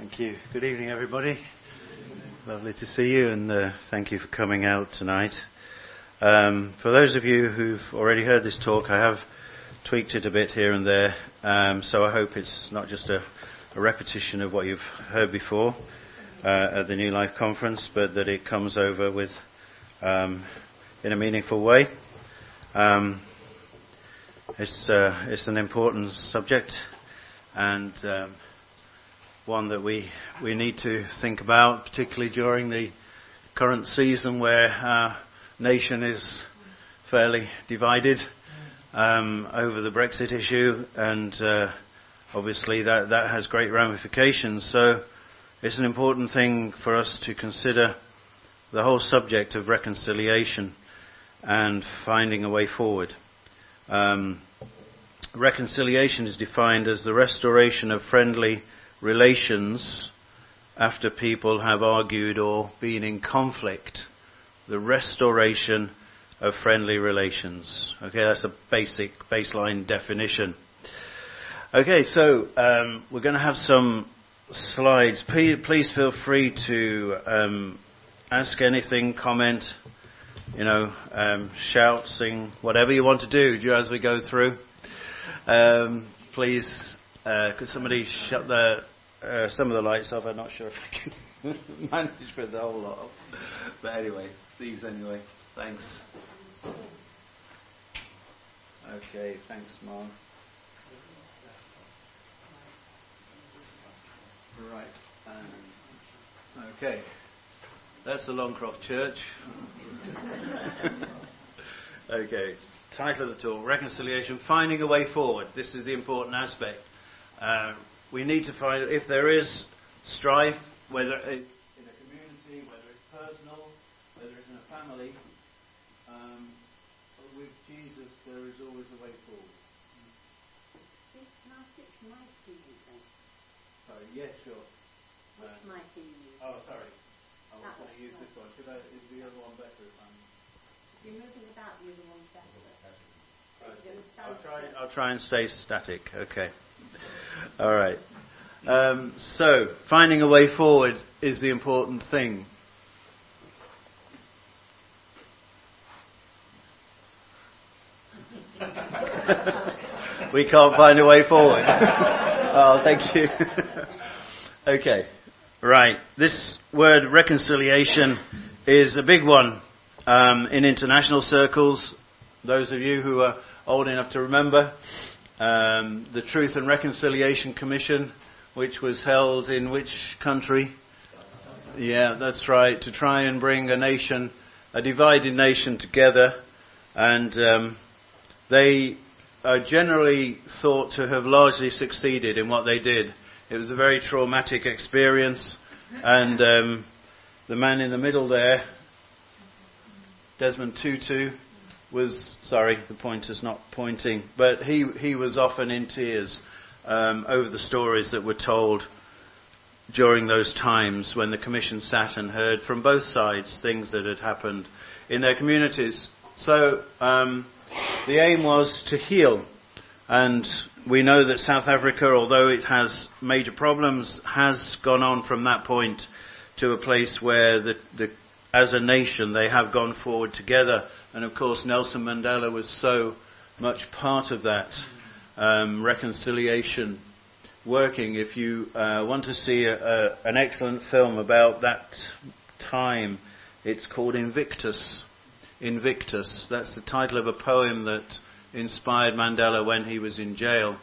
Thank you. Good evening, everybody. Lovely to see you, and thank you for coming out tonight. For those of you who've already heard this talk, I have tweaked it a bit here and there, so I hope it's not just a repetition of what you've heard before at the New Life Conference, but that it comes over with in a meaningful way. It's an important subject, and one that we need to think about, particularly during the current season where our nation is fairly divided over the Brexit issue, and obviously that has great ramifications. So it's an important thing for us to consider the whole subject of reconciliation and finding a way forward. Reconciliation is defined as the restoration of friendly relations after people have argued or been in conflict. The restoration of friendly relations. Okay, that's a basic baseline definition. Okay, so we're going to have some slides. Please feel free to ask anything, comment, shout, sing, whatever you want to do as we go through. Please, could somebody shut some of the lights off? I'm not sure if I can manage with the whole lot. But anyway, these anyway. Thanks. Okay, thanks, Mark. Right. Okay. That's the Longcroft Church. Okay. Title of the talk, Reconciliation, Finding a Way Forward. This is the important aspect. We need to find, if there is strife, whether it's in a community, whether it's personal, whether it's in a family, with Jesus there is always a way forward. Can I switch mic to you then? Sorry, yeah, sure. Which mic are you using? Oh, sorry. I was going to use this one. Is the other one better? If you're moving about, the other one's better. I'll try and stay static. Okay. All right. So, finding a way forward is the important thing. We can't find a way forward. Oh, thank you. Okay. Right. This word reconciliation is a big one in international circles. Those of you who are old enough to remember the Truth and Reconciliation Commission, which was held in which country? Yeah, that's right, to try and bring a divided nation together. And they are generally thought to have largely succeeded in what they did. It was a very traumatic experience. And the man in the middle there, Desmond Tutu, the pointer's not pointing, but he was often in tears over the stories that were told during those times when the Commission sat and heard from both sides things that had happened in their communities. So the aim was to heal, and we know that South Africa, although it has major problems, has gone on from that point to a place where as a nation they have gone forward together. And of course, Nelson Mandela was so much part of that reconciliation working. If you want to see an excellent film about that time, it's called Invictus. Invictus. That's the title of a poem that inspired Mandela when he was in jail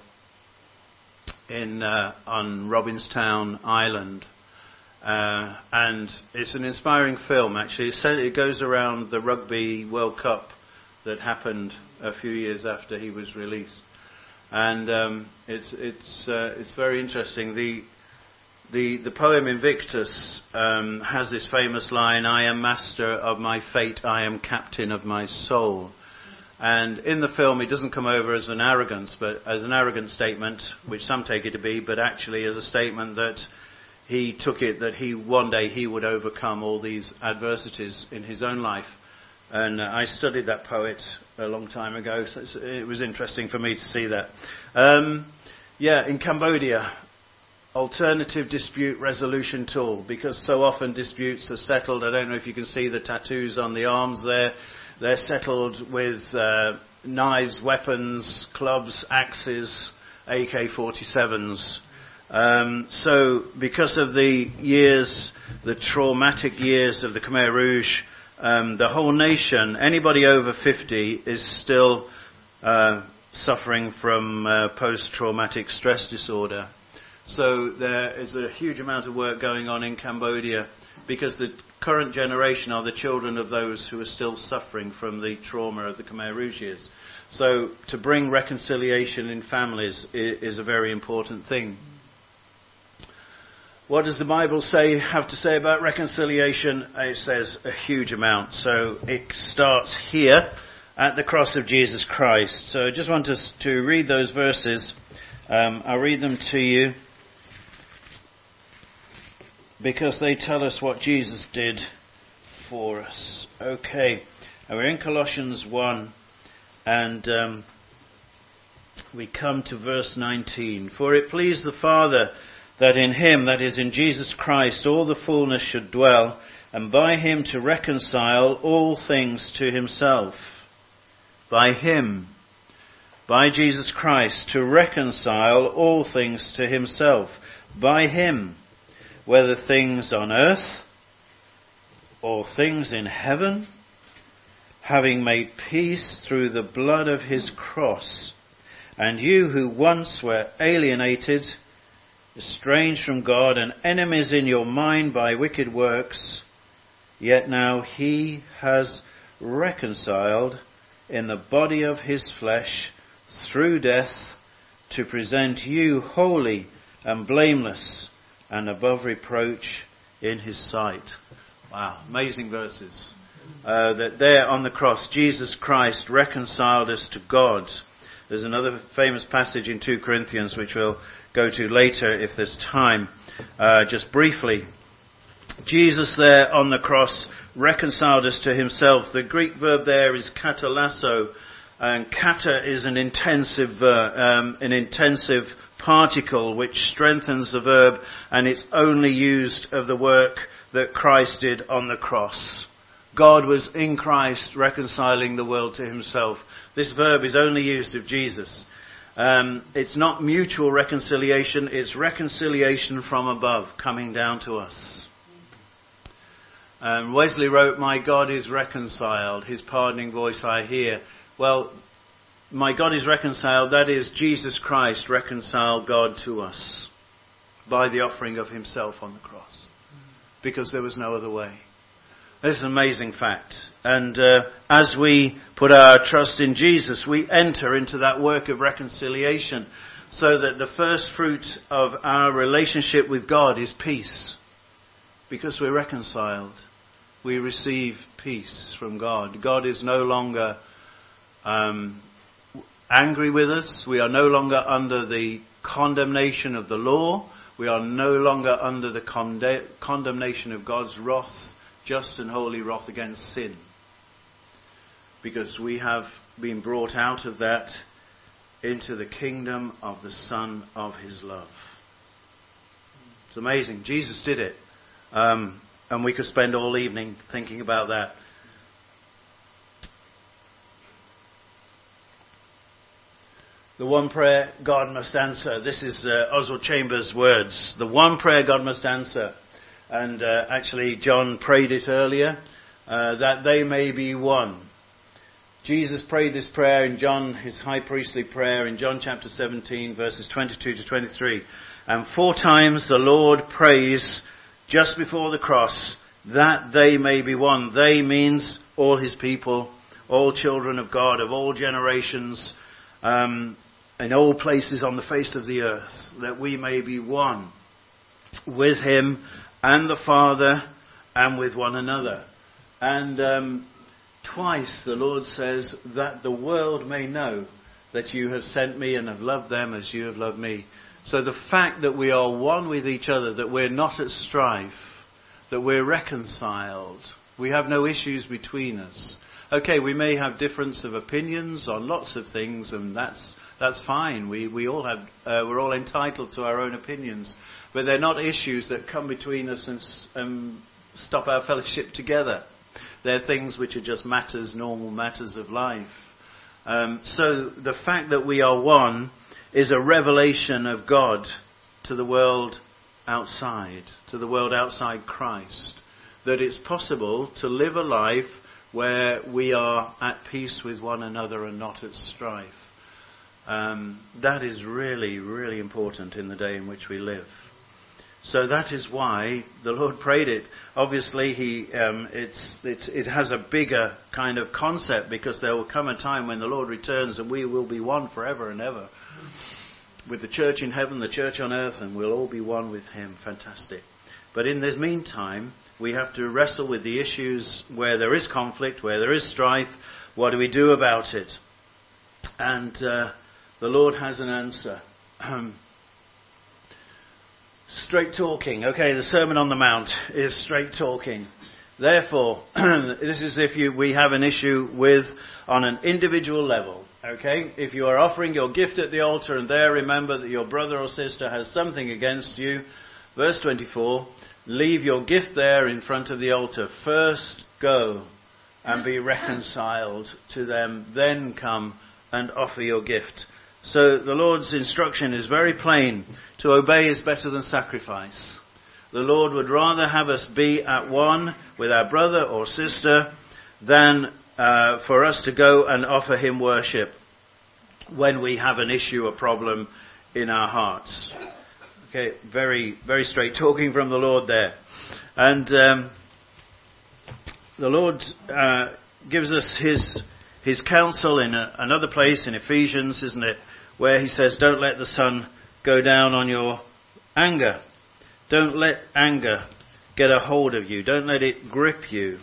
on Robinstown Island. And it's an inspiring film, actually. It goes around the Rugby World Cup that happened a few years after he was released, and it's very interesting. The poem Invictus has this famous line: "I am master of my fate, I am captain of my soul." And in the film, it doesn't come over as an arrogance, but as an arrogant statement, which some take it to be, but actually as a statement that he took it that one day he would overcome all these adversities in his own life. And I studied that poet a long time ago, so it was interesting for me to see that. In Cambodia, alternative dispute resolution tool, because so often disputes are settled. I don't know if you can see the tattoos on the arms there. They're settled with knives, weapons, clubs, axes, AK-47s. So because of the traumatic years of the Khmer Rouge, the whole nation, anybody over 50 is still suffering from post-traumatic stress disorder. So there is a huge amount of work going on in Cambodia, because the current generation are the children of those who are still suffering from the trauma of the Khmer Rouge years. So to bring reconciliation in families is a very important thing. What does the Bible have to say about reconciliation? It says a huge amount. So it starts here at the cross of Jesus Christ. So I just want us to read those verses. I'll read them to you, because they tell us what Jesus did for us. Okay, we're in Colossians 1, and we come to verse 19. For it pleased the Father that in him, that is in Jesus Christ, all the fullness should dwell, and by him to reconcile all things to himself. By him, by Jesus Christ, to reconcile all things to himself. By him, whether things on earth or things in heaven, having made peace through the blood of his cross. And you who once were alienated, estranged from God, and enemies in your mind by wicked works, yet now he has reconciled in the body of his flesh through death, to present you holy and blameless and above reproach in his sight. Wow, amazing verses. That there on the cross, Jesus Christ reconciled us to God. There's another famous passage in 2 Corinthians which we'll go to later if there's time. Just briefly, Jesus there on the cross reconciled us to himself. The Greek verb there is katalasso, and kata is an intensive particle which strengthens the verb, and it's only used of the work that Christ did on the cross. God was in Christ reconciling the world to himself. This verb is only used of Jesus. It's not mutual reconciliation, it's reconciliation from above coming down to us. Wesley wrote, "My God is reconciled, his pardoning voice I hear." Well, my God is reconciled, that is Jesus Christ reconciled God to us by the offering of himself on the cross, because there was no other way. This is an amazing fact. And as we put our trust in Jesus, we enter into that work of reconciliation, so that the first fruit of our relationship with God is peace. Because we're reconciled, we receive peace from God. God is no longer angry with us. We are no longer under the condemnation of the law. We are no longer under the condemnation of God's wrath, just and holy wrath against sin. Because we have been brought out of that into the kingdom of the Son of his love. It's amazing. Jesus did it. And we could spend all evening thinking about that. The one prayer God must answer. This is Oswald Chambers' words. The one prayer God must answer. And actually John prayed it earlier. That they may be one. Jesus prayed this prayer in John, his high priestly prayer in John chapter 17 verses 22 to 23. And 4 times the Lord prays just before the cross, that they may be one. They means all his people, all children of God of all generations, in all places on the face of the earth, that we may be one with him and the Father and with one another. And twice the Lord says, that the world may know that you have sent me and have loved them as you have loved me. So the fact that we are one with each other, that we're not at strife, that we're reconciled, we have no issues between us. Okay, we may have difference of opinions on lots of things, and that's That's fine. We all have, we're all entitled to our own opinions. But they're not issues that come between us and stop our fellowship together. They're things which are just matters, normal matters of life. So the fact that we are one is a revelation of God to the world outside Christ. That it's possible to live a life where we are at peace with one another and not at strife. That is really, really important in the day in which we live. So that is why the Lord prayed it. Obviously, it has a bigger kind of concept, because there will come a time when the Lord returns and we will be one forever and ever. With the church in heaven, the church on earth, and we'll all be one with Him. Fantastic. But in this meantime, we have to wrestle with the issues where there is conflict, where there is strife. What do we do about it? And the Lord has an answer. Straight talking. Okay, the Sermon on the Mount is straight talking. Therefore, this is if we have an issue with on an individual level. Okay, if you are offering your gift at the altar and there remember that your brother or sister has something against you, verse 24, leave your gift there in front of the altar. First go and be reconciled to them, then come and offer your gift. So the Lord's instruction is very plain. To obey is better than sacrifice. The Lord would rather have us be at one with our brother or sister than for us to go and offer Him worship when we have an issue, a problem in our hearts. Okay, very, very straight talking from the Lord there. And the Lord gives us His counsel in another place in Ephesians, isn't it? Where He says, don't let the sun go down on your anger. Don't let anger get a hold of you. Don't let it grip you.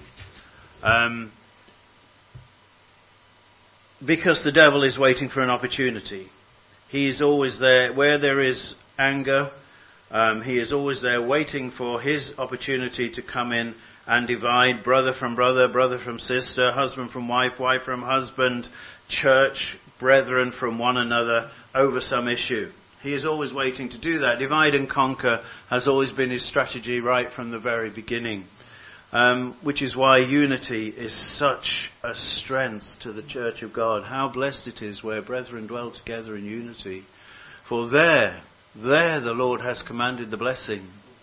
Because the devil is waiting for an opportunity. He is always there. Where there is anger, he is always there waiting for his opportunity to come in and divide brother from sister, husband from wife, wife from husband, church, brethren from one another over some issue. He is always waiting to do that. Divide and conquer has always been his strategy right from the very beginning. Which is why unity is such a strength to the church of God. How blessed it is where brethren dwell together in unity. For there the Lord has commanded the blessing.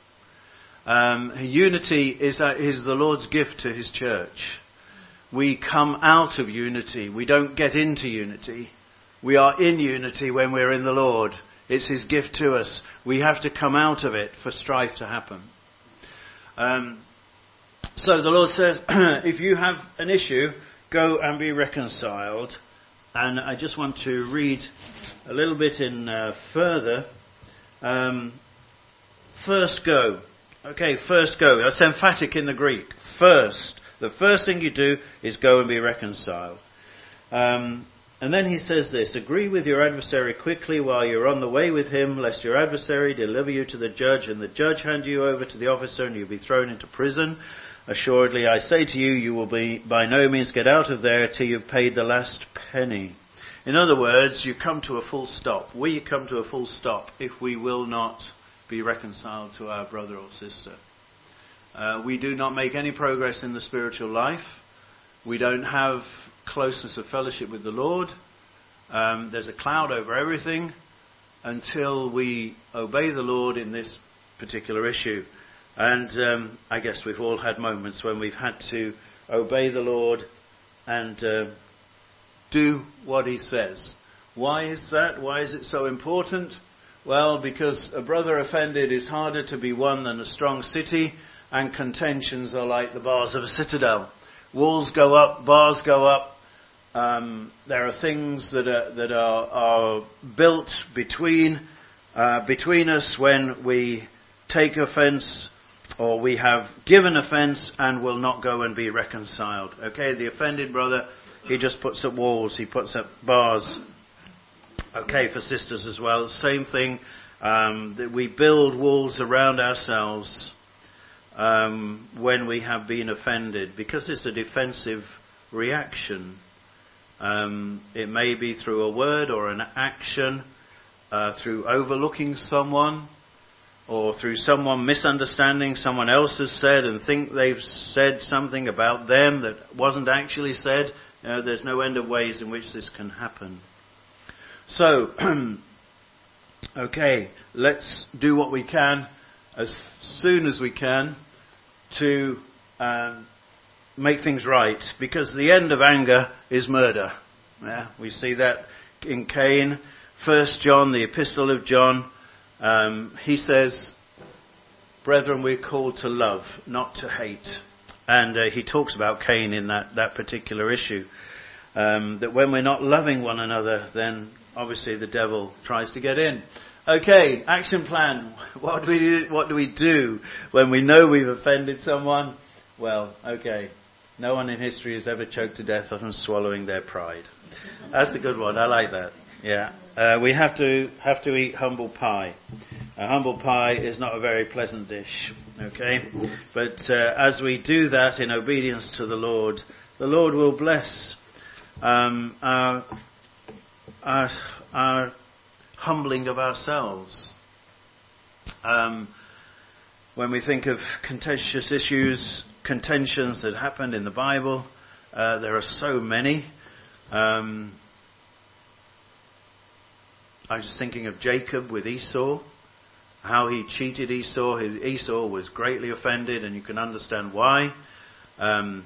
Unity is the Lord's gift to His church. We come out of unity. We don't get into unity. We are in unity when we're in the Lord. It's His gift to us. We have to come out of it for strife to happen. So the Lord says, if you have an issue, go and be reconciled. And I just want to read a little bit in further. First go. Okay, first go. That's emphatic in the Greek. First. The first thing you do is go and be reconciled. And then he says this, agree with your adversary quickly while you're on the way with him, lest your adversary deliver you to the judge, and the judge hand you over to the officer, and you'll be thrown into prison. Assuredly, I say to you, you will by no means get out of there till you've paid the last penny. In other words, you come to a full stop. We come to a full stop if we will not be reconciled to our brother or sister. We do not make any progress in the spiritual life. We don't have closeness of fellowship with the Lord. There's a cloud over everything until we obey the Lord in this particular issue. And I guess we've all had moments when we've had to obey the Lord and do what He says. Why is that? Why is it so important? Well, because a brother offended is harder to be won than a strong city, and contentions are like the bars of a citadel. Walls go up, bars go up. There are things that are built between us when we take offence, or we have given offence and will not go and be reconciled. Okay, the offended brother, he just puts up walls, he puts up bars. Okay, for sisters as well, same thing. That we build walls around ourselves when we have been offended, because it's a defensive reaction It may be through a word or an action, through overlooking someone, or through someone misunderstanding someone else has said and think they've said something about them that wasn't actually said. There's no end of ways in which this can happen. So, okay, let's do what we can as soon as we can to make things right, because the end of anger is murder. Yeah, we see that in Cain. 1 John, the Epistle of John, he says, "Brethren, we're called to love, not to hate." And he talks about Cain in that particular issue. That when we're not loving one another, then obviously the devil tries to get in. Okay, action plan. What do we do when we know we've offended someone? Well, okay. No one in history has ever choked to death on swallowing their pride. That's a good one. I like that. Yeah. We have to eat humble pie. Humble pie is not a very pleasant dish. Okay. But as we do that in obedience to the Lord will bless our humbling of ourselves. When we think of contentious issues, contentions that happened in the Bible, there are so many. I was just thinking of Jacob with Esau, how he cheated Esau. Esau was greatly offended, and you can understand why. And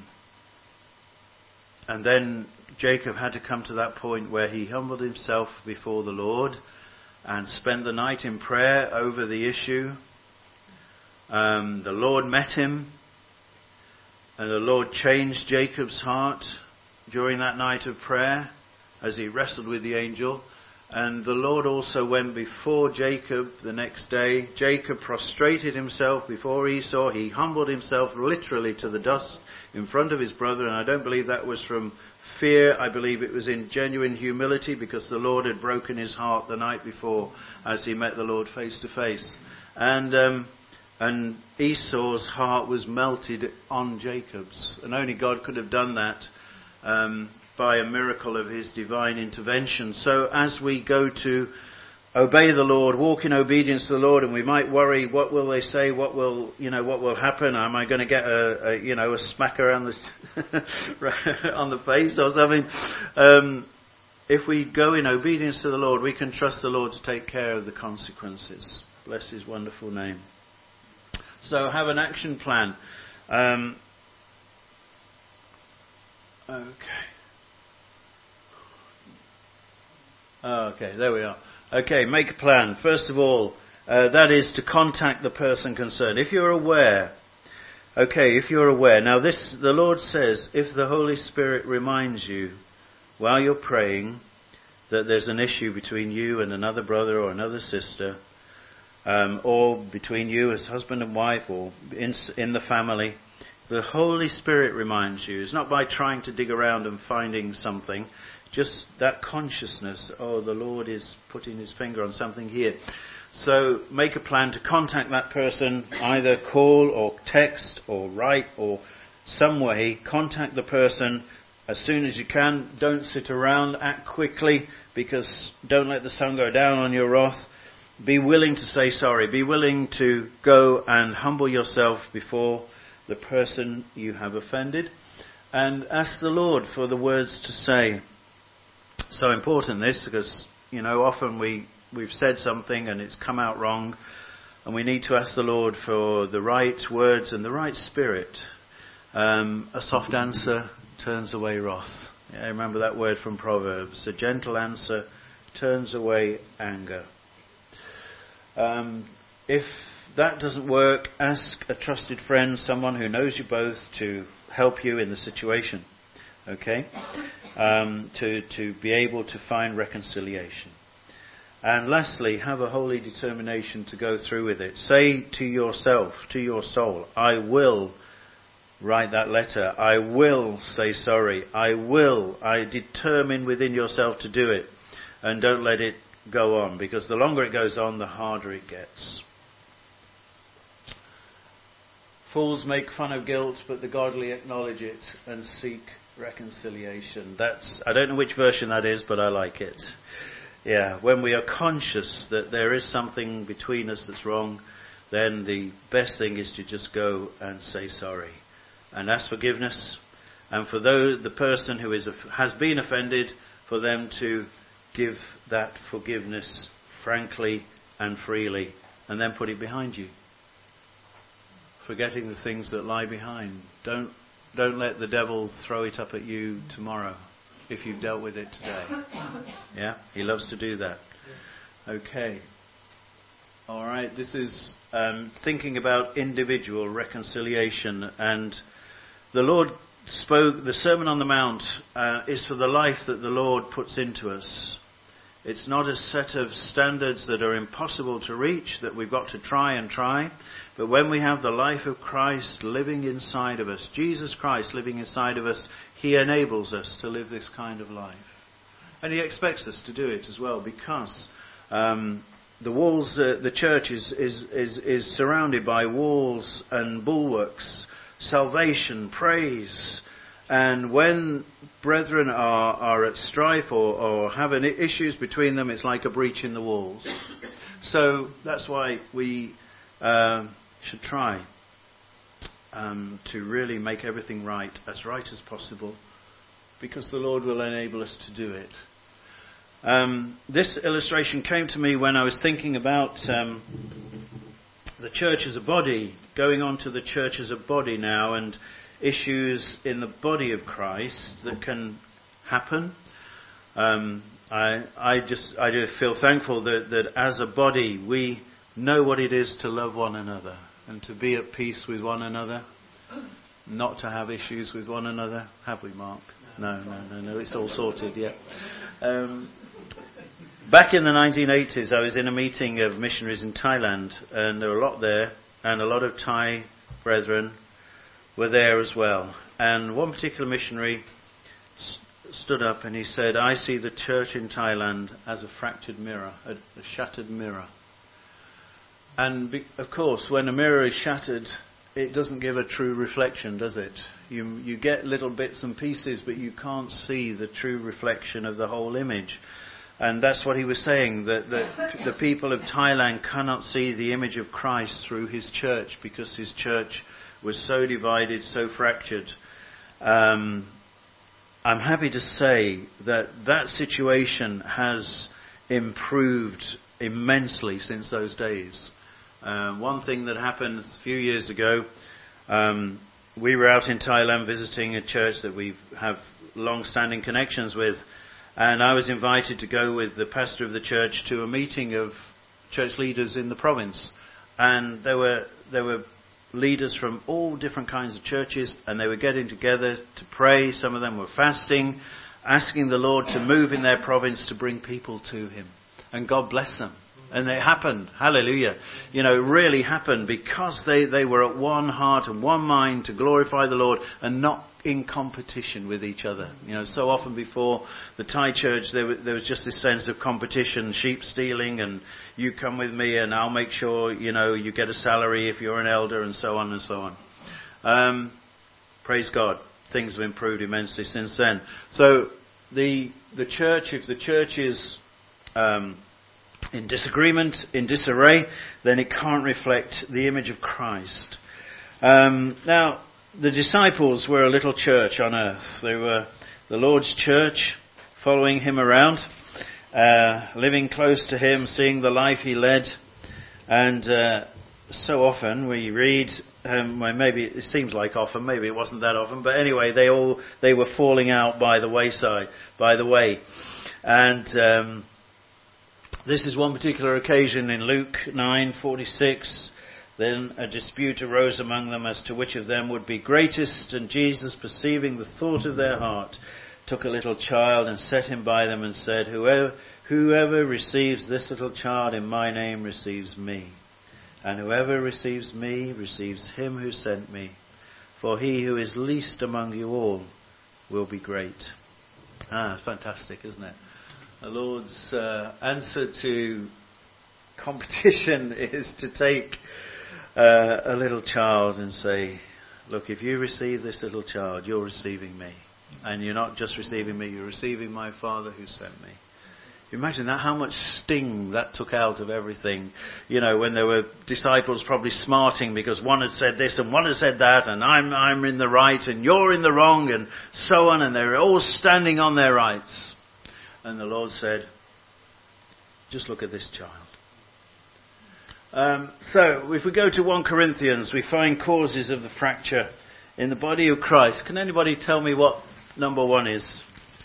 then Jacob had to come to that point where he humbled himself before the Lord and spent the night in prayer over the issue. The Lord met him, and the Lord changed Jacob's heart during that night of prayer as he wrestled with the angel. And the Lord also went before Jacob the next day. Jacob prostrated himself before Esau. He humbled himself literally to the dust in front of his brother. And I don't believe that was from fear. I believe it was in genuine humility, because the Lord had broken his heart the night before as he met the Lord face to face. And Esau's heart was melted on Jacob's. And only God could have done that by a miracle of his divine intervention. So as we go to obey the Lord, walk in obedience to the Lord, and we might worry, what will they say? What will happen? Am I going to get a smack around the on the face or something? If we go in obedience to the Lord, we can trust the Lord to take care of the consequences. Bless his wonderful name. So have an action plan. Okay, there we are. Okay, make a plan. First of all, that is to contact the person concerned. If you're aware. Now the Lord says, if the Holy Spirit reminds you while you're praying that there's an issue between you and another brother or another sister, or between you as husband and wife, or in the family, the Holy Spirit reminds you. It's not by trying to dig around and finding something, just that consciousness, the Lord is putting his finger on something here. So make a plan to contact that person, either call or text or write or some way. Contact the person as soon as you can. Don't sit around, act quickly, because don't let the sun go down on your wrath. Be willing to say sorry. Be willing to go and humble yourself before the person you have offended, and ask the Lord for the words to say. So important this, because often we've said something and it's come out wrong, and we need to ask the Lord for the right words and the right spirit. A soft answer turns away wrath. Yeah, remember that word from Proverbs. A gentle answer turns away anger. If that doesn't work, ask a trusted friend, someone who knows you both, to help you in the situation. Okay? To be able to find reconciliation. And lastly, have a holy determination to go through with it. Say to yourself, to your soul, I will write that letter. I will say sorry. I determine within yourself to do it. And don't let it go on, because the longer it goes on, the harder it gets. Fools make fun of guilt, but the godly acknowledge it and seek reconciliation. I don't know which version that is, but I like it. Yeah, when we are conscious that there is something between us that's wrong, then the best thing is to just go and say sorry and ask forgiveness. And for the person who has been offended, for them to give that forgiveness frankly and freely, and then put it behind you. Forgetting the things that lie behind. Don't let the devil throw it up at you tomorrow if you've dealt with it today. Yeah, he loves to do that. Okay. All right, this is thinking about individual reconciliation, and the Lord spoke, the Sermon on the Mount is for the life that the Lord puts into us. It's not a set of standards that are impossible to reach, that we've got to try, but when we have the life of Christ living inside of us, Jesus Christ living inside of us, He enables us to live this kind of life. And He expects us to do it as well, because the walls, the church is surrounded by walls and bulwarks, salvation, praise. And when brethren are at strife or have issues between them, it's like a breach in the walls. So that's why we should try to really make everything right as possible, because the Lord will enable us to do it. This illustration came to me when I was thinking about the church as a body, going on to the church as a body now, and issues in the body of Christ that can happen. I do feel thankful that as a body we know what it is to love one another and to be at peace with one another, not to have issues with one another. Have we, Mark? No, it's all sorted, yeah. Back in the 1980s, I was in a meeting of missionaries in Thailand, and there were a lot there, and a lot of Thai brethren were there as well. And one particular missionary stood up and he said, "I see the church in Thailand as a fractured mirror, a shattered mirror." And of course, when a mirror is shattered, it doesn't give a true reflection, does it? You get little bits and pieces, but you can't see the true reflection of the whole image. And that's what he was saying, that the people of Thailand cannot see the image of Christ through his church, because his church was so divided, so fractured. I'm happy to say that situation has improved immensely since those days. One thing that happened a few years ago, we were out in Thailand visiting a church that we have long-standing connections with, and I was invited to go with the pastor of the church to a meeting of church leaders in the province. And there were leaders from all different kinds of churches, and they were getting together to pray. Some of them were fasting, asking the Lord to move in their province to bring people to Him. And God bless them. And it happened. Hallelujah. It really happened because they were at one heart and one mind to glorify the Lord and not in competition with each other. So often before the Thai church, there was just this sense of competition, sheep stealing, and you come with me and I'll make sure, you get a salary if you're an elder, and so on and so on. Praise God. Things have improved immensely since then. So the church, if the church is in disagreement, in disarray, then it can't reflect the image of Christ. Now, the disciples were a little church on earth. They were the Lord's church, following Him around, living close to Him, seeing the life He led. And so often we read, maybe it seems like often, maybe it wasn't that often, but anyway, they were falling out by the way. And this is one particular occasion in Luke 9:46. Then a dispute arose among them as to which of them would be greatest, and Jesus, perceiving the thought of their heart, took a little child and set him by them and said, Whoever receives this little child in my name receives me, and whoever receives me receives him who sent me. For he who is least among you all will be great. Fantastic, isn't it? The Lord's answer to competition is to take a little child and say, look, if you receive this little child, you're receiving me. And you're not just receiving me, you're receiving my Father who sent me. Imagine that, how much sting that took out of everything. You know, when there were disciples probably smarting because one had said this and one had said that, and I'm in the right and you're in the wrong, and so on, and they were all standing on their rights. And the Lord said, just look at this child. So, if we go to 1 Corinthians, we find causes of the fracture in the body of Christ. Can anybody tell me what number 1 is?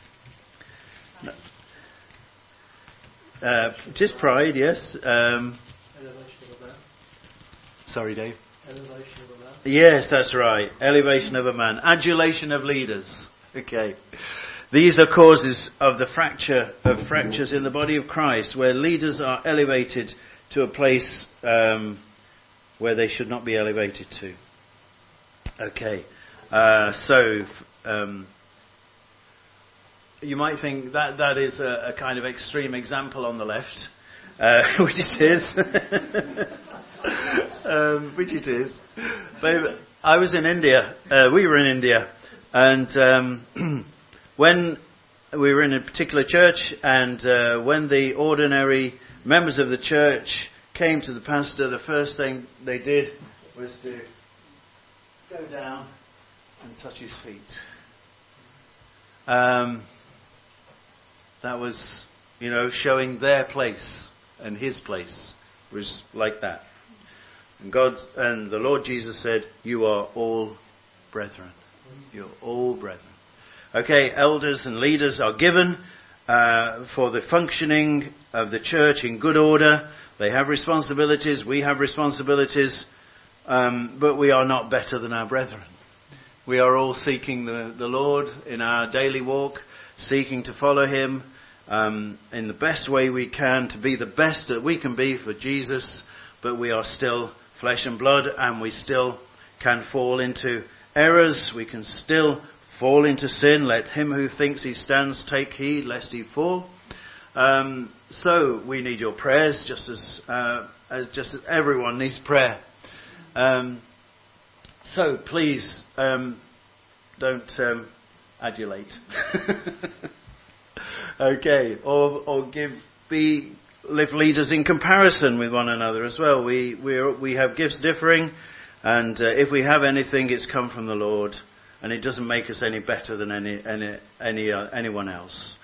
It is pride, yes. Elevation of a man. Sorry, Dave. Elevation of a man. Yes, that's right. Elevation of a man. Adulation of leaders. Okay. These are causes of the fractures in the body of Christ, where leaders are elevated to a place where they should not be elevated to. Okay. You might think that is a kind of extreme example on the left, which it is. Which it is. But I was in India. We were in India, and when we were in a particular church, and when the ordinary members of the church came to the pastor, the first thing they did was to go down and touch his feet. That was, showing their place, and his place was like that. And God and the Lord Jesus said, "You are all brethren. You're all brethren." Okay, elders and leaders are given for the functioning of the church in good order. They have responsibilities. We have responsibilities, but we are not better than our brethren. We are all seeking the Lord in our daily walk, seeking to follow Him in the best way we can, to be the best that we can be for Jesus, but we are still flesh and blood, and we still can fall into errors. We can still fall into sin. Let him who thinks he stands take heed lest he fall. So we need your prayers, just as everyone needs prayer. So please don't adulate. Okay, or live leaders in comparison with one another as well. We have gifts differing, and if we have anything, it's come from the Lord, and it doesn't make us any better than anyone else.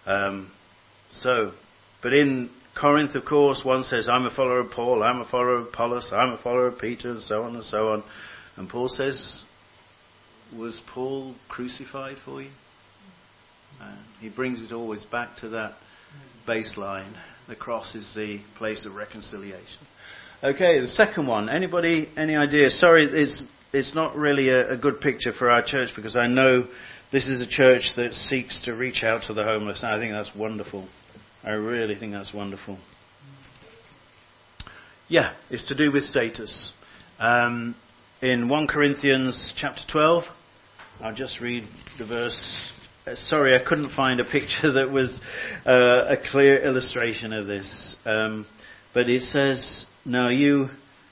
But in Corinth, of course, one says, "I'm a follower of Paul, I'm a follower of Apollos, I'm a follower of Peter," and so on and so on. And Paul says, "Was Paul crucified for you?" He brings it always back to that baseline. The cross is the place of reconciliation. Okay, the second one. Anybody, any ideas? Sorry, it's not really a good picture for our church, because I know this is a church that seeks to reach out to the homeless. And I think that's wonderful. I really think that's wonderful. Yeah, it's to do with status. In 1 Corinthians chapter 12, I'll just read the verse. Sorry, I couldn't find a picture that was a clear illustration of this. But it says, "Now you..."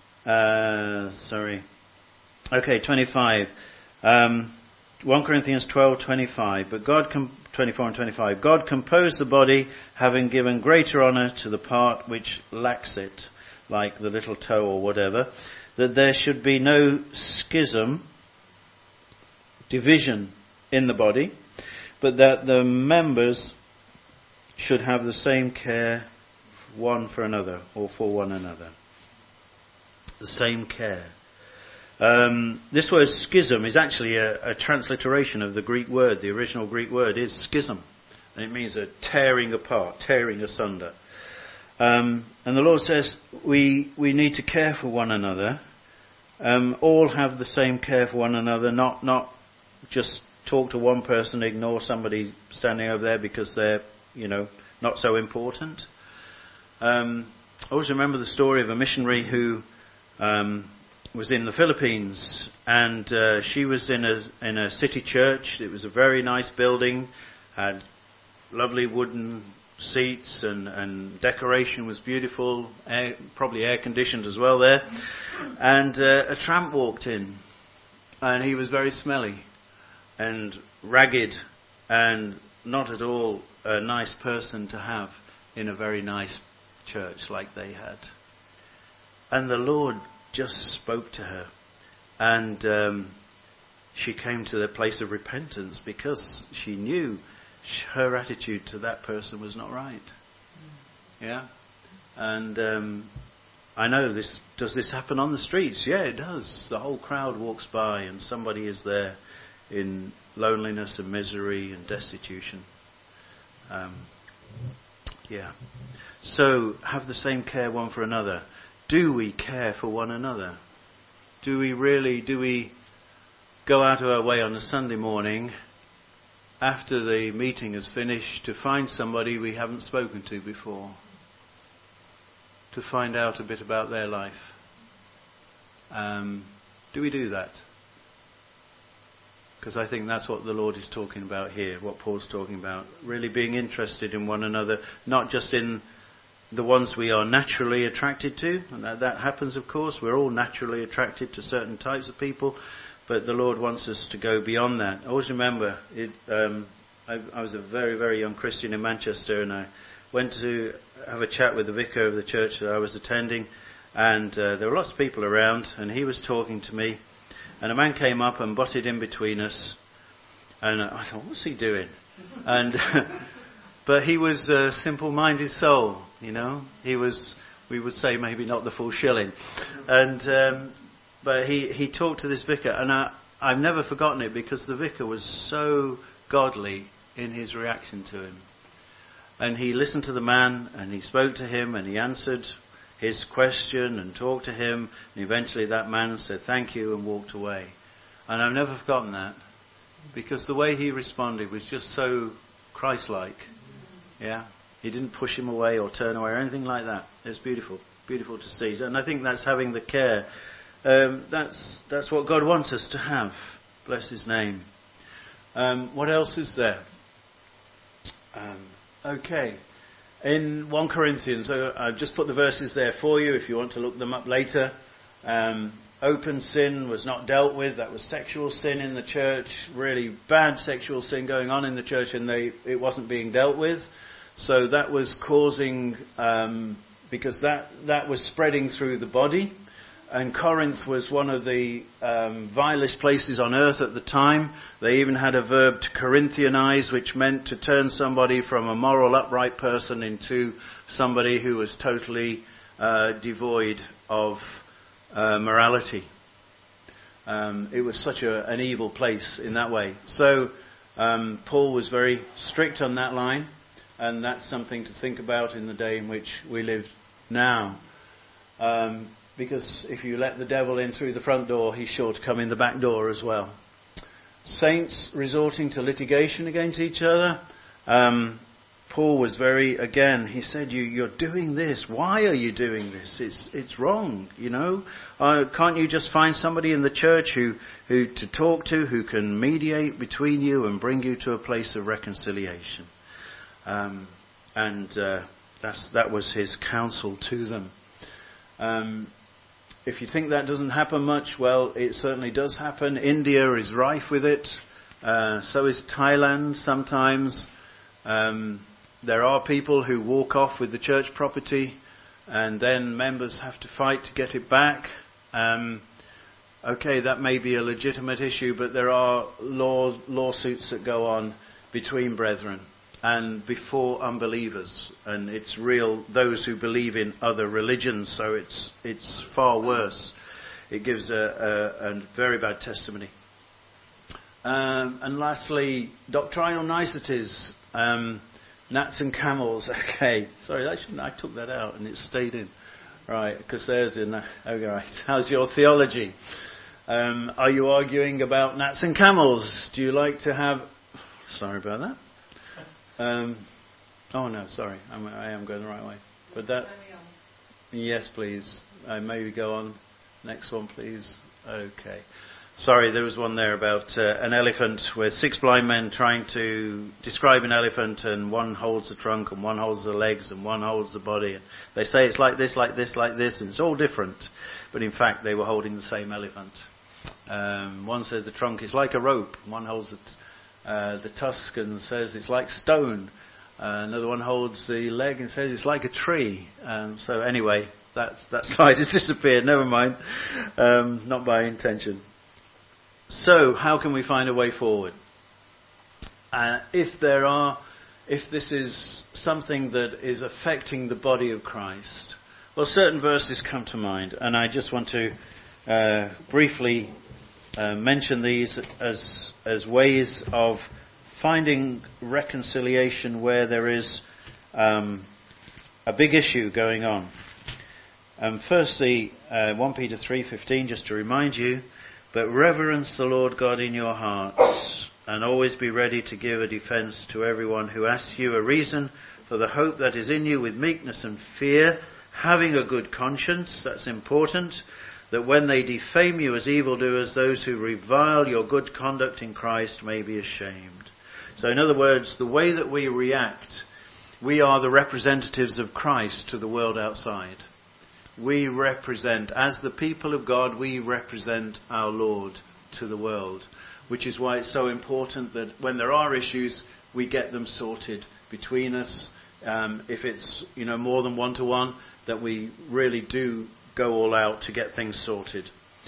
Okay, 25. 1 Corinthians 12:25. But God, 24 and 25. "God composed the body, having given greater honour to the part which lacks it," like the little toe or whatever, "that there should be no schism," division, "in the body, but that the members should have the same care one for another," or for one another. The same care. This word schism is actually a transliteration of the Greek word. The original Greek word is schism, and it means a tearing apart, tearing asunder. And the Lord says we need to care for one another. All have the same care for one another, not just talk to one person, ignore somebody standing over there because they're, not so important. I always remember the story of a missionary who was in the Philippines, and she was in a city church. It was a very nice building, had lovely wooden seats, and decoration was beautiful, probably air conditioned as well there. And a tramp walked in, and he was very smelly. and ragged and not at all a nice person to have in a very nice church like they had. And the Lord just spoke to her, and she came to the place of repentance because she knew her attitude to that person was not right. Yeah? And I know this. Does this happen on the streets? Yeah, it does. The whole crowd walks by and somebody is there in loneliness and misery and destitution. Yeah. So have the same care one for another. Do we care for one another? Do we go out of our way on a Sunday morning after the meeting is finished to find somebody we haven't spoken to before? To find out a bit about their life? Do we do that? Because I think that's what the Lord is talking about here, what Paul's talking about. Really being interested in one another, not just in the ones we are naturally attracted to. And that happens, of course. We're all naturally attracted to certain types of people. But the Lord wants us to go beyond that. I always remember, I was a very, very young Christian in Manchester, and I went to have a chat with the vicar of the church that I was attending. And there were lots of people around, and he was talking to me. And a man came up and butted in between us. And I thought, what's he doing? And but he was a simple-minded soul, you know. He was, we would say, maybe not the full shilling. And but he talked to this vicar, and I've never forgotten it because the vicar was so godly in his reaction to him. And he listened to the man, and he spoke to him, and he answered his question and talked to him, and eventually that man said thank you and walked away. And I've never forgotten that, because the way he responded was just so Christ-like. Yeah, he didn't push him away or turn away or anything like that. It's beautiful to see. And I think that's having the care. That's what God wants us to have. Bless His name. What else is there? Okay. In 1 Corinthians, I've just put the verses there for you if you want to look them up later. Open sin was not dealt with. That was sexual sin in the church. Really bad sexual sin going on in the church, and it wasn't being dealt with. So that was causing, because that was spreading through the body. And Corinth was one of the vilest places on earth at the time. They even had a verb to Corinthianize, which meant to turn somebody from a moral, upright person into somebody who was totally devoid of morality. It was such an evil place in that way. So Paul was very strict on that line, and that's something to think about in the day in which we live now. Because if you let the devil in through the front door, he's sure to come in the back door as well. Saints resorting to litigation against each other. Paul was he said, you're doing this. Why are you doing this? It's wrong, you know. Can't you just find somebody in the church who to talk to, who can mediate between you and bring you to a place of reconciliation? That was his counsel to them. If you think that doesn't happen much, well, it certainly does happen. India is rife with it. So is Thailand sometimes. There are people who walk off with the church property, and then members have to fight to get it back. Okay, that may be a legitimate issue, but there are lawsuits that go on between brethren and before unbelievers, and it's real those who believe in other religions, so it's far worse. It gives a very bad testimony. And lastly, doctrinal niceties, gnats and camels. Okay, sorry, I took that out and it stayed in. Right, because there's in. Okay, right. How's your theology? Are you arguing about gnats and camels? Do you like to have? Sorry about that. Oh no, sorry, I am going the right way. But that, yes, please. Maybe go on. Next one, please. Okay. Sorry, there was one there about an elephant with 6 blind men trying to describe an elephant, and one holds the trunk, and one holds the legs, and one holds the body. And they say it's like this, like this, like this, and it's all different. But in fact, they were holding the same elephant. One says the trunk is like a rope. One holds the tusk and says it's like stone. Another one holds the leg and says it's like a tree. So anyway, that slide has disappeared. Never mind. Not by intention. So how can we find a way forward? If this is something that is affecting the body of Christ, well, certain verses come to mind, and I just want to briefly mention these as ways of finding reconciliation where there is a big issue going on. Firstly, 1 Peter 3:15, just to remind you, but reverence the Lord God in your hearts, and always be ready to give a defense to everyone who asks you a reason for the hope that is in you with meekness and fear, having a good conscience. That's important, that when they defame you as evildoers, those who revile your good conduct in Christ may be ashamed. So in other words, the way that we react, we are the representatives of Christ to the world outside. We represent, as the people of God, we represent our Lord to the world, which is why it's so important that when there are issues, we get them sorted between us. If it's more than one-to-one, that we really do go all out to get things sorted.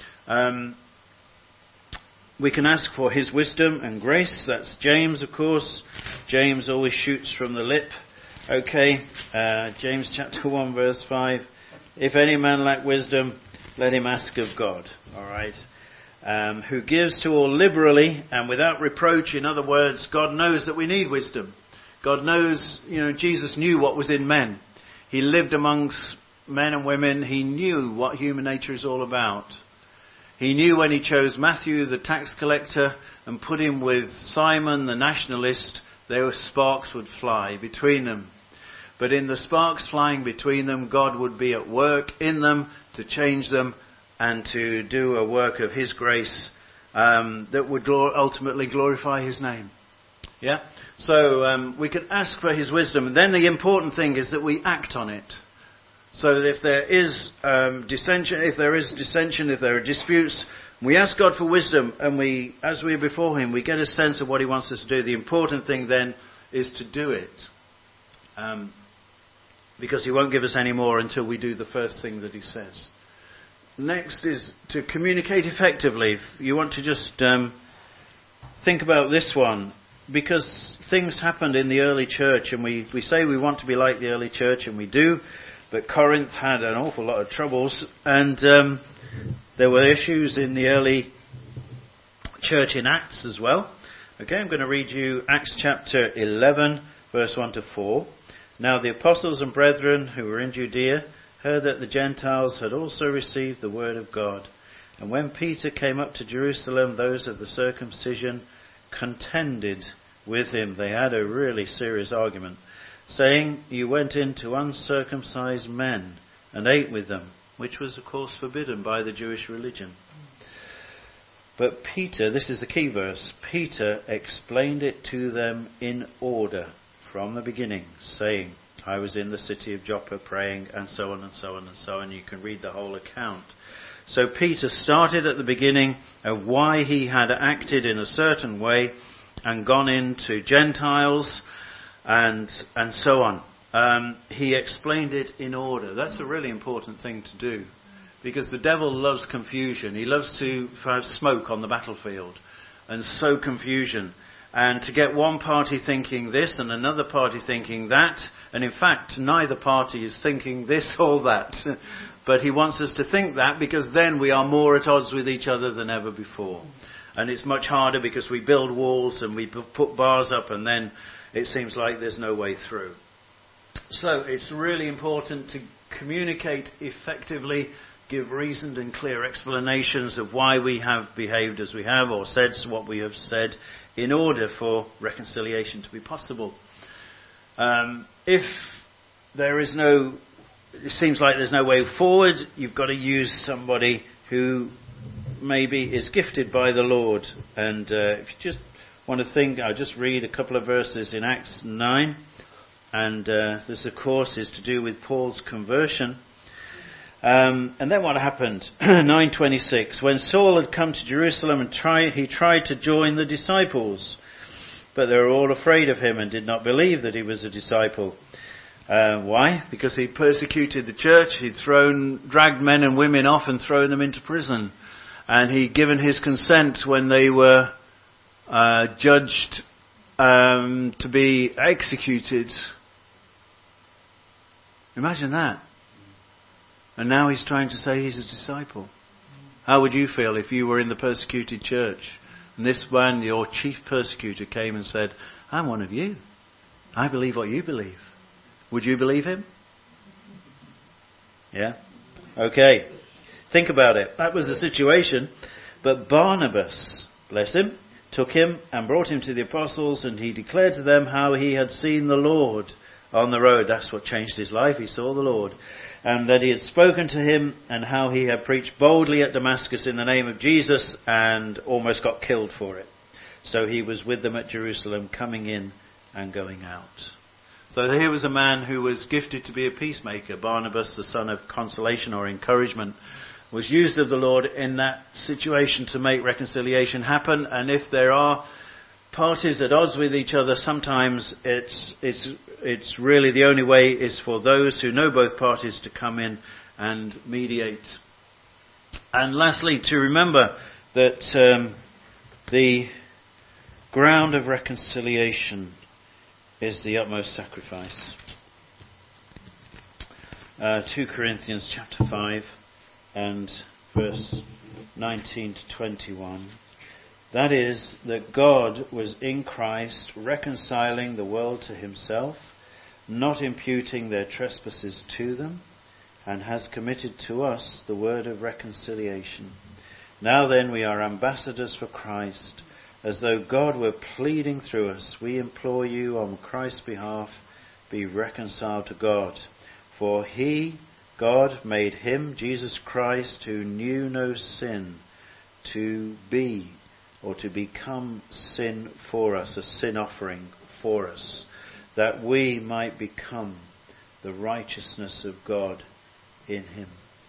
We can ask for his wisdom and grace. That's James, of course. James always shoots from the lip. Okay, James chapter 1 verse 5. If any man lack wisdom, let him ask of God. All right. Who gives to all liberally and without reproach. In other words, God knows that we need wisdom. God knows, Jesus knew what was in men. He lived amongst men and women. He knew what human nature is all about. He knew when he chose Matthew, the tax collector, and put him with Simon, the nationalist, there were sparks would fly between them. But in the sparks flying between them, God would be at work in them to change them and to do a work of his grace that would ultimately glorify his name. Yeah? So we can ask for his wisdom. And then the important thing is that we act on it. So that if there is dissension, if there are disputes, we ask God for wisdom, and as we're before him, we get a sense of what he wants us to do. The important thing then is to do it. Because he won't give us any more until we do the first thing that he says. Next is to communicate effectively. If you want to just think about this one, because things happened in the early church, and we say we want to be like the early church, and we do, but Corinth had an awful lot of troubles, and there were issues in the early church in Acts as well. Okay, I'm going to read you Acts chapter 11, verse 1 to 4. Now the apostles and brethren who were in Judea heard that the Gentiles had also received the word of God. And when Peter came up to Jerusalem, those of the circumcision contended with him. They had a really serious argument, saying, you went in to uncircumcised men and ate with them, which was of course forbidden by the Jewish religion. But Peter, this is the key verse, Peter explained it to them in order from the beginning, saying, I was in the city of Joppa praying, and so on and so on and so on. You can read the whole account. So Peter started at the beginning of why he had acted in a certain way and gone into Gentiles and so on. He explained it in order. That's a really important thing to do, because the devil loves confusion. He loves to have smoke on the battlefield and sow confusion. And to get one party thinking this and another party thinking that. And in fact, neither party is thinking this or that. But he wants us to think that, because then we are more at odds with each other than ever before. And it's much harder because we build walls and we put bars up, and then it seems like there's no way through. So it's really important to communicate effectively, give reasoned and clear explanations of why we have behaved as we have or said what we have said, in order for reconciliation to be possible. If there is it seems like there's no way forward, you've got to use somebody who maybe is gifted by the Lord. And if you just want to think, I'll just read a couple of verses in Acts 9. And this, of course, is to do with Paul's conversion. And then what happened? 9:26. When Saul had come to Jerusalem, he tried to join the disciples, but they were all afraid of him and did not believe that he was a disciple. Why? Because he persecuted the church. He'd dragged men and women off and thrown them into prison. And he'd given his consent when they were judged to be executed. Imagine that. And now he's trying to say he's a disciple. How would you feel if you were in the persecuted church and this man, your chief persecutor, came and said, I'm one of you. I believe what you believe. Would you believe him? Yeah? Okay. Think about it. That was the situation. But Barnabas, bless him, took him and brought him to the apostles, and he declared to them how he had seen the Lord on the road. That's what changed his life. He saw the Lord. And that he had spoken to him, and how he had preached boldly at Damascus in the name of Jesus and almost got killed for it. So he was with them at Jerusalem, coming in and going out. So here was a man who was gifted to be a peacemaker. Barnabas, the son of consolation or encouragement, was used of the Lord in that situation to make reconciliation happen. And if there are parties at odds with each other, sometimes it's really the only way is for those who know both parties to come in and mediate. And lastly, to remember that the ground of reconciliation is the utmost sacrifice. 2 Corinthians chapter 5 and verse 19 to 21. That is, that God was in Christ reconciling the world to himself, not imputing their trespasses to them, and has committed to us the word of reconciliation. Now then, we are ambassadors for Christ, as though God were pleading through us. We implore you on Christ's behalf, be reconciled to God. For he, God, made him, Jesus Christ, who knew no sin, to be or to become sin for us, a sin offering for us, that we might become the righteousness of God in him.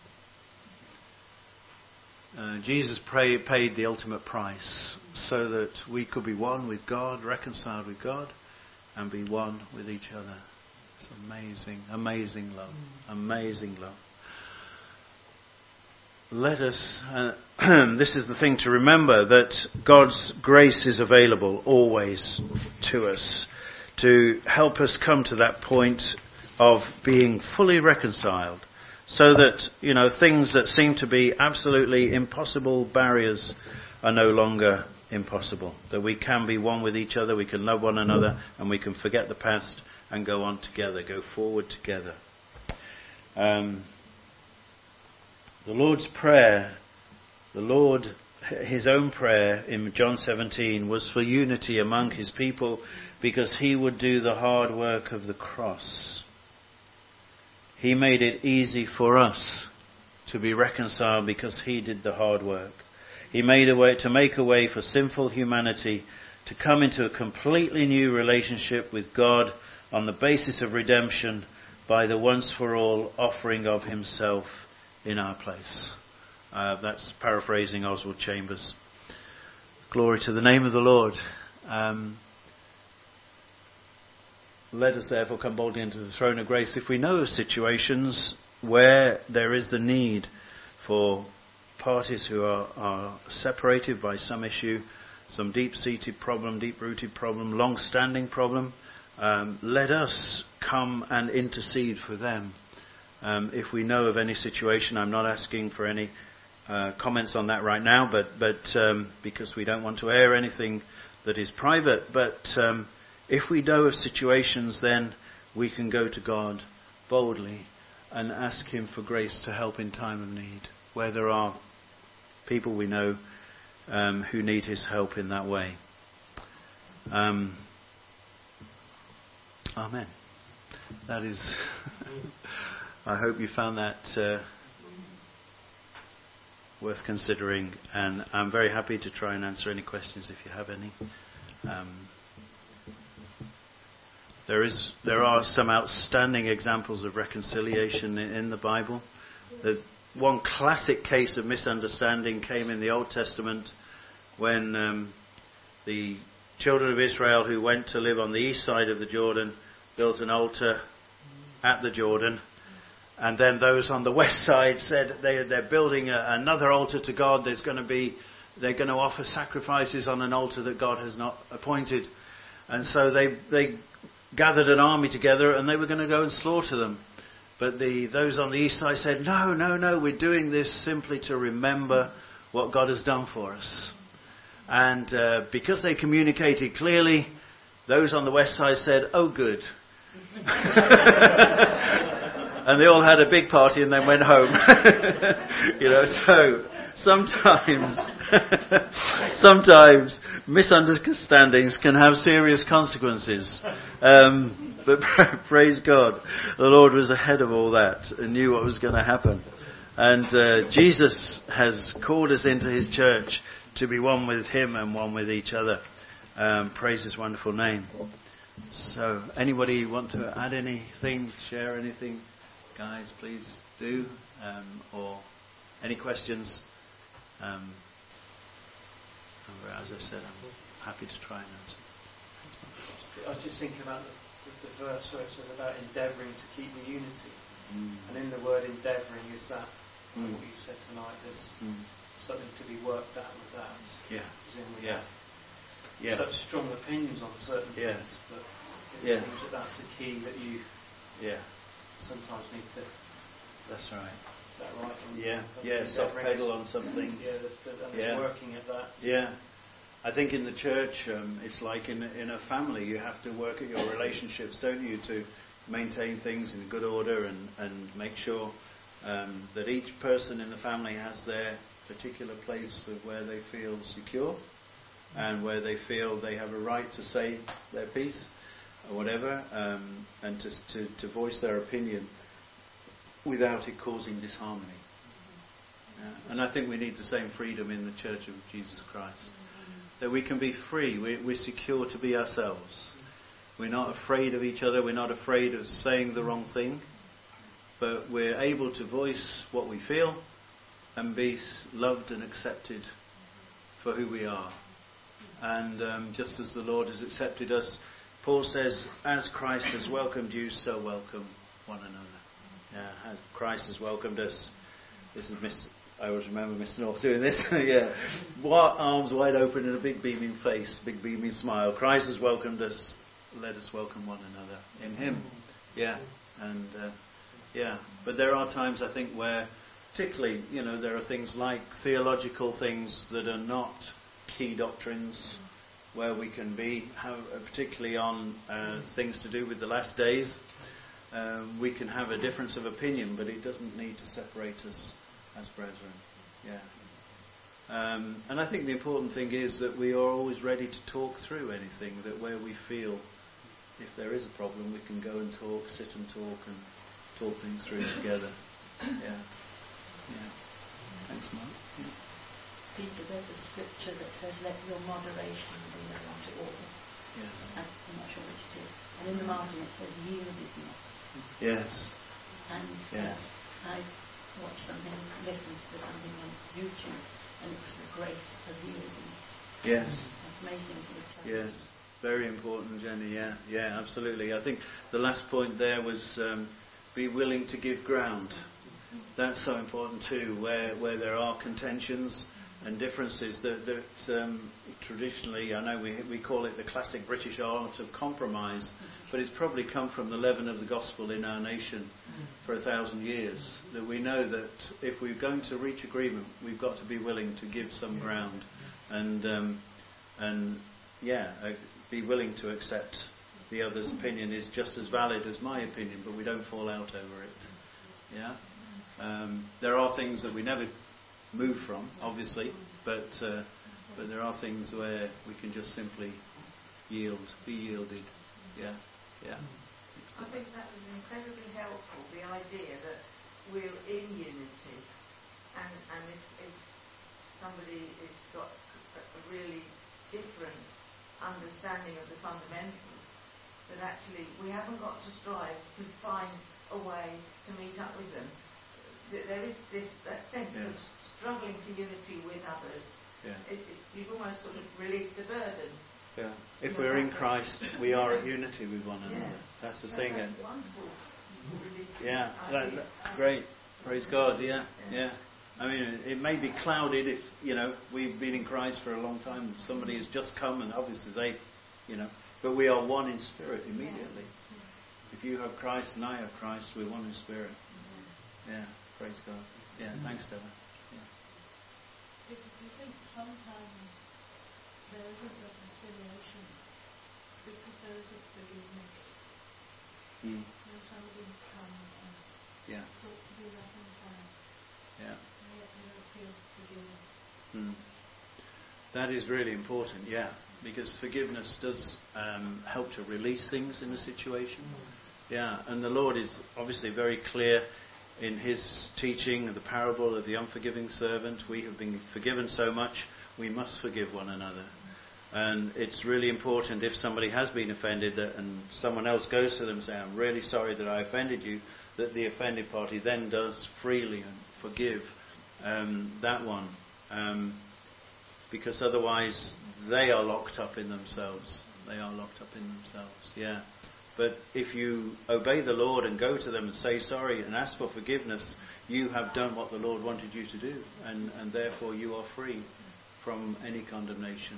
Jesus paid the ultimate price so that we could be one with God, reconciled with God, and be one with each other. It's amazing, amazing love, amazing love. Let us, this is the thing to remember, that God's grace is available always to us to help us come to that point of being fully reconciled. So that, things that seem to be absolutely impossible barriers are no longer impossible. That we can be one with each other, we can love one another, and we can forget the past and go on together, go forward together. The Lord's Prayer, his own prayer in John 17 was for unity among his people, because he would do the hard work of the cross. He made it easy for us to be reconciled because he did the hard work. He made a way to make a way for sinful humanity to come into a completely new relationship with God on the basis of redemption by the once for all offering of himself in our place. That's paraphrasing Oswald Chambers. Glory to the name of the Lord. Let us therefore come boldly into the throne of grace if we know of situations where there is the need for parties who are separated by some issue, some deep-seated problem, deep-rooted problem, long-standing problem. Let us come and intercede for them. If we know of any situation, I'm not asking for any comments on that right now, but because we don't want to air anything that is private, but if we know of situations, then we can go to God boldly and ask him for grace to help in time of need, where there are people we know who need his help in that way. Amen. That is, I hope you found that worth considering, and I'm very happy to try and answer any questions if you have any. There are some outstanding examples of reconciliation in the Bible. There's one classic case of misunderstanding came in the Old Testament when the children of Israel who went to live on the east side of the Jordan built an altar at the Jordan, and then those on the west side said they're building another altar to God. They're going to offer sacrifices on an altar that God has not appointed, and so they gathered an army together and they were going to go and slaughter them. But those on the east side said, no, we're doing this simply to remember what God has done for us. And because they communicated clearly, those on the west side said, oh good. And they all had a big party and then went home. So sometimes misunderstandings can have serious consequences. But praise God, the Lord was ahead of all that and knew what was going to happen. And Jesus has called us into His church to be one with Him and one with each other. Praise His wonderful name. So, anybody want to add anything, share anything? Guys, please do. Or any questions? As I said, I'm happy to try and answer. I was just thinking about the verse where it says about endeavouring to keep the unity. And in the word endeavouring is that what you said tonight, there's something to be worked out with that. Yeah. As in we have such strong opinions on certain things, but it seems that that's a key that you sometimes need to. That's right. Is that right? Soft pedal on some things. There's working at that. Yeah. I think in the church, it's like in a family, you have to work at your relationships, don't you, to maintain things in good order and make sure that each person in the family has their particular place of where they feel secure and where they feel they have a right to say their piece or whatever, and to voice their opinion without it causing disharmony. And I think we need the same freedom in the Church of Jesus Christ. That we can be free, we're secure to be ourselves. We're not afraid of each other, we're not afraid of saying the wrong thing, but we're able to voice what we feel and be loved and accepted for who we are. And just as the Lord has accepted us, Paul says, as Christ has welcomed you, so welcome one another. As Christ has welcomed us. This is I always remember Mr. North doing this. Arms wide open and a big beaming face, big beaming smile. Christ has welcomed us. Let us welcome one another in Him. But there are times, I think, where, particularly, there are things like theological things that are not key doctrines, where we can particularly on things to do with the last days. We can have a difference of opinion, but it doesn't need to separate us as brethren. And I think the important thing is that we are always ready to talk through anything, that where we feel if there is a problem we can go and sit and talk things through together. Thanks, Mark. Peter, there's a scripture that says, let your moderation be known unto all. Yes. I'm not sure which it is. And in the margin it says, yieldedness. Yes. And I watched something, listened to something on YouTube, and it was the grace of yielding. Yes. That's amazing for the church. Yes. Very important, Jenny. Yeah, absolutely. I think the last point there was be willing to give ground. That's so important too, where there are contentions and differences that traditionally, I know we call it the classic British art of compromise, but it's probably come from the leaven of the gospel in our nation for 1,000 years. That we know that if we're going to reach agreement, we've got to be willing to give some ground and be willing to accept the other's opinion is just as valid as my opinion, but we don't fall out over it. There are things that we never move from, obviously, but there are things where we can just simply be yielded. I think that was incredibly helpful, the idea that we're in unity, and if somebody has got a really different understanding of the fundamentals, that actually we haven't got to strive to find a way to meet up with them. there is that sense of struggling for unity with others. Yeah. You've almost sort of released the burden. Yeah. If we're in Christ, we are at unity with one another. That's the thing. That's wonderful. Yeah, great. Praise God. Yeah. I mean, it may be clouded if, we've been in Christ for a long time. Somebody has just come and obviously but we are one in spirit immediately. If you have Christ and I have Christ, we're one in spirit. Yeah, praise God. Yeah, thanks, Deborah. Do you think sometimes there isn't reconciliation because there isn't forgiveness? When somebody comes and sought to be reconciled, and yet they don't feel forgiven. That is really important, because forgiveness does help to release things in a situation. Yeah, and the Lord is obviously very clear in His teaching, the parable of the unforgiving servant. We have been forgiven so much, we must forgive one another. And it's really important if somebody has been offended and someone else goes to them saying, I'm really sorry that I offended you, that the offended party then does freely and forgive that one. Because otherwise they are locked up in themselves. Yeah. But if you obey the Lord and go to them and say sorry and ask for forgiveness, you have done what the Lord wanted you to do. And therefore you are free from any condemnation.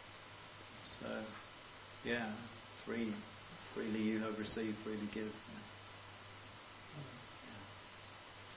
So, freely you have received, freely give. Yeah.